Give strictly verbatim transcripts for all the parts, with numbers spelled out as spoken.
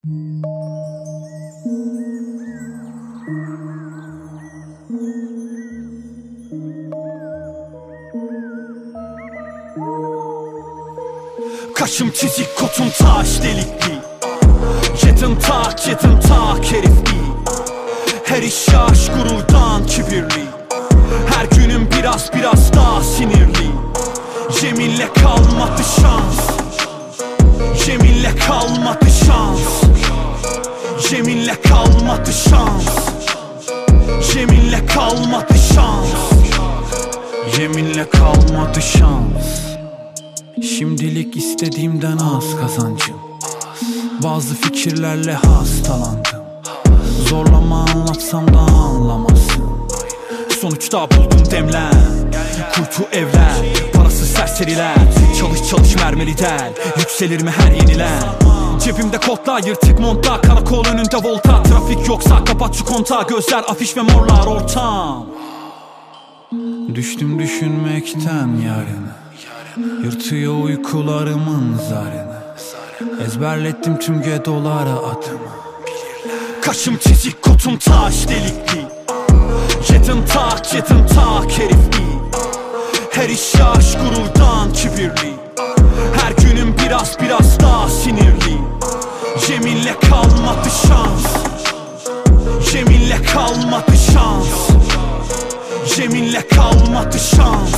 Kaşım çizik, kotum taş delikli. Yedim tak, yedim tak herifli. Her iş yaş gururdan kibirli. Her günüm biraz biraz daha sinirli. Yeminle kalmadı şans. Yeminle kalmadı şans. Yeminle kalmadı şans. Yeminle kalmadı şans. Yeminle kalmadı şans. Şimdilik istediğimden az kazancım. Bazı fikirlerle hastalandım. Zorlama anlatsam da anlamazsın. Sonuçta buldum demlen. Kuytu evler, parasız serseriler. Çalış çalış mermeli del. Yükselir mi her yenilen? Cebimde kodlar, yırtık montlar. Karakol önünde volta. Trafik yoksa kapat şu kontağı. Gözler afiş ve morlar ortam. Düştüm düşünmekten yarını. Yırtıyor uykularımın zarını. Ezberlettim tüm gedolara adımı. Kaşım çizik, kotum taş delikli. Yedim tak, yedim tak herifli. Her iş yaş gururdan kibirli. Her günüm biraz biraz daha sinirli. Yeminle kalmadı şans. Yeminle kalmadı şans. Yeminle kalmadı şans.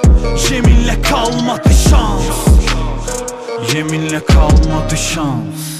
Yeminle kalmadı şans. Yeminle kalmadı şans.